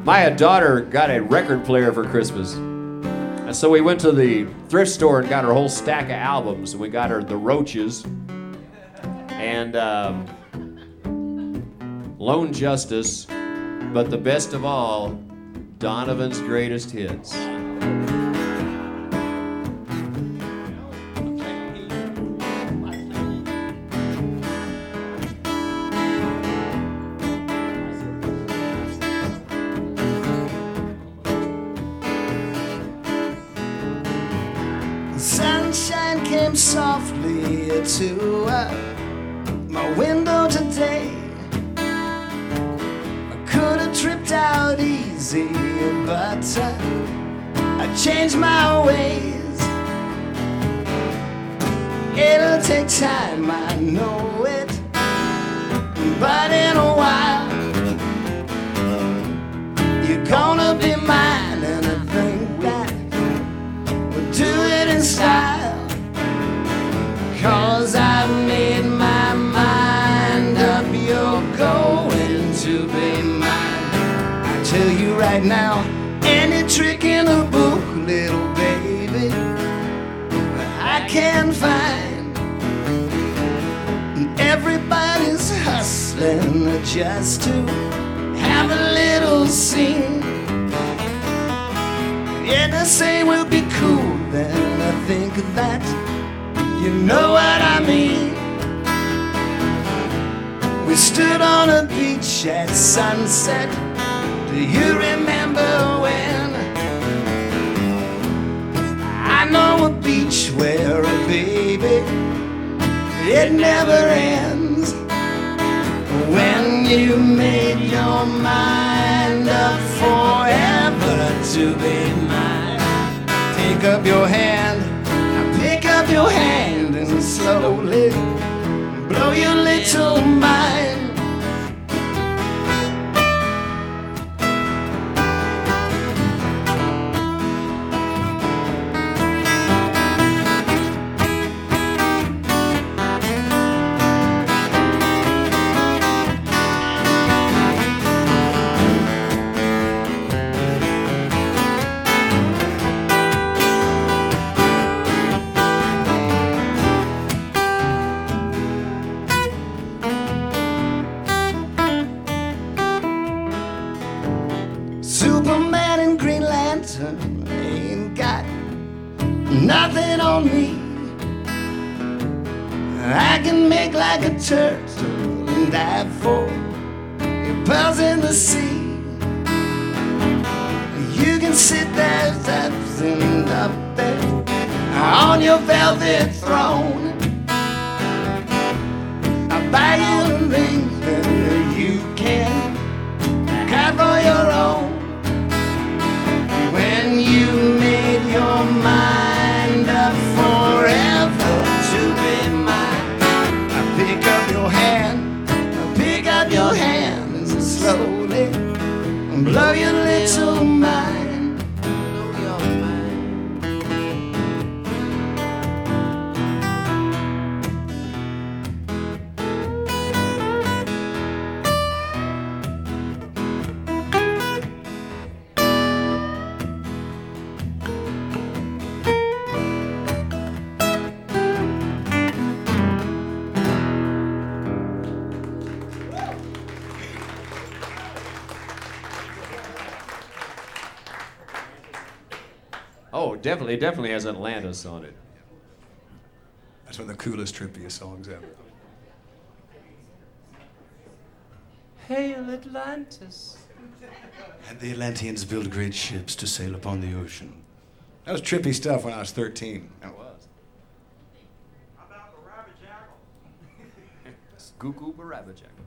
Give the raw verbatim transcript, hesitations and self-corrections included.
My daughter got a record player for Christmas. And so we went to the thrift store and got her a whole stack of albums. And we got her The Roaches and um, Lone Justice, but the best of all, Donovan's Greatest Hits. Sunshine came softly to uh, my window today. I could have tripped out easy, but uh, I changed my ways. It'll take time, I know it, but in a while you're gonna be mine, and I think that we'll do it in style. 'Cause I've made my mind up, you're going to be mine. I tell you right now, any trick in the book, little baby, I can find. Everybody's hustling just to have a little scene. Yeah, they say we'll be cool, then I think that you know what I mean. We stood on a beach at sunset. Do you remember when? I know a beach where a baby, it never ends. When you made your mind up forever to be mine, take up your hand, pick up your hand and slowly blow your little mind. Superman and Green Lantern ain't got nothing on me. I can make like a turtle and dive for your pearls in the sea. You can sit there, dancing up there on your velvet throne. I'll buy you a ring that you can cut for your own. When you made your mind up forever to be mine, I pick up your hand, I pick up your hand and slowly blow your little mind. Blow your mind. Oh, definitely, definitely has Atlantis on it. That's one of the coolest, trippiest songs ever. Hail Atlantis. And the Atlanteans built great ships to sail upon the ocean. That was trippy stuff when I was thirteen. It was. How about the rabbit jackal? Goo Goo Barabba Jackal.